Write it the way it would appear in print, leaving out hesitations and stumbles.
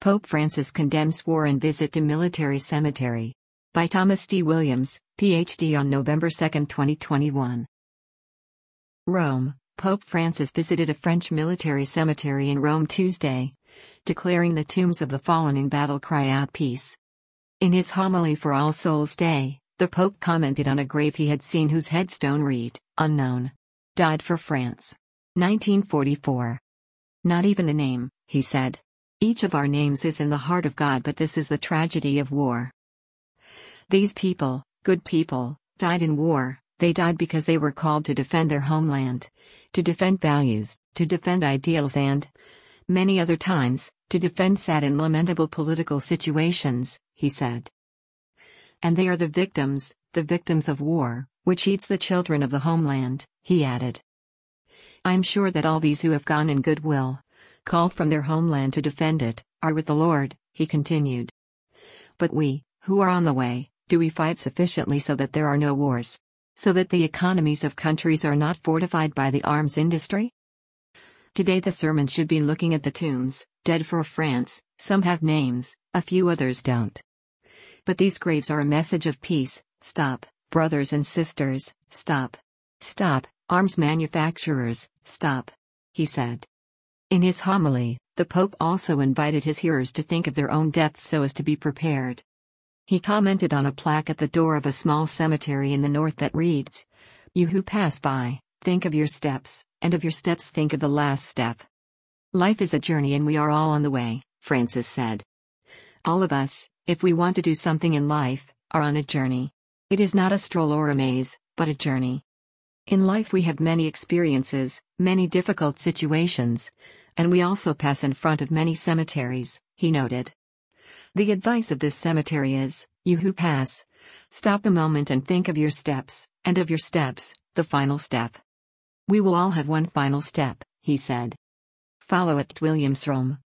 Pope Francis condemns war and visit to military cemetery. By Thomas D. Williams, Ph.D. on November 2, 2021. Rome, Pope Francis visited a French military cemetery in Rome Tuesday, declaring the tombs of the fallen in battle cry out peace. In his homily for All Souls' Day, the Pope commented on a grave he had seen whose headstone read, "Unknown. Died for France. 1944. Not even the name," he said. "Each of our names is in the heart of God, but this is the tragedy of war. These people, good people, died in war. They died because they were called to defend their homeland, to defend values, to defend ideals and, many other times, to defend sad and lamentable political situations," he said. "And they are the victims of war, which eats the children of the homeland," he added. "I am sure that all these who have gone in goodwill, called from their homeland to defend it, are with the Lord," he continued. "But we, who are on the way, do we fight sufficiently so that there are no wars? So that the economies of countries are not fortified by the arms industry?" Today the sermon should be looking at the tombs, dead for France. Some have names, a few others don't. But these graves are a message of peace. Stop, brothers and sisters, stop. Stop, arms manufacturers, stop, he said. In his homily, the Pope also invited his hearers to think of their own deaths so as to be prepared. He commented on a plaque at the door of a small cemetery in the north that reads, "You who pass by, think of your steps, and of your steps think of the last step." Life is a journey and we are all on the way, Francis said. All of us, if we want to do something in life, are on a journey. It is not a stroll or a maze, but a journey. In life we have many experiences, many difficult situations, and we also pass in front of many cemeteries, he noted. The advice of this cemetery is, you who pass, stop a moment and think of your steps, and of your steps, the final step. We will all have one final step, he said. Follow @WilliamsRome.